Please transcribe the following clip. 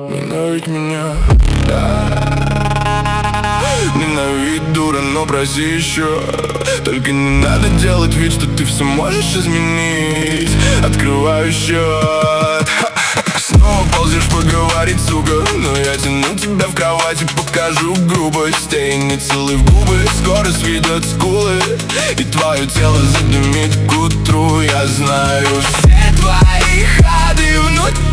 Ненавидь меня. Ненавидь, дура, но проси еще. Только не надо делать вид, что ты все можешь изменить. Открываю счет. Снова ползешь поговорить, сука, но я тяну тебя в кровати, покажу грубость. И не целуй в губы, скоро сведет скулы, и твое тело задымит к утру. Я знаю все твои ходы внутри.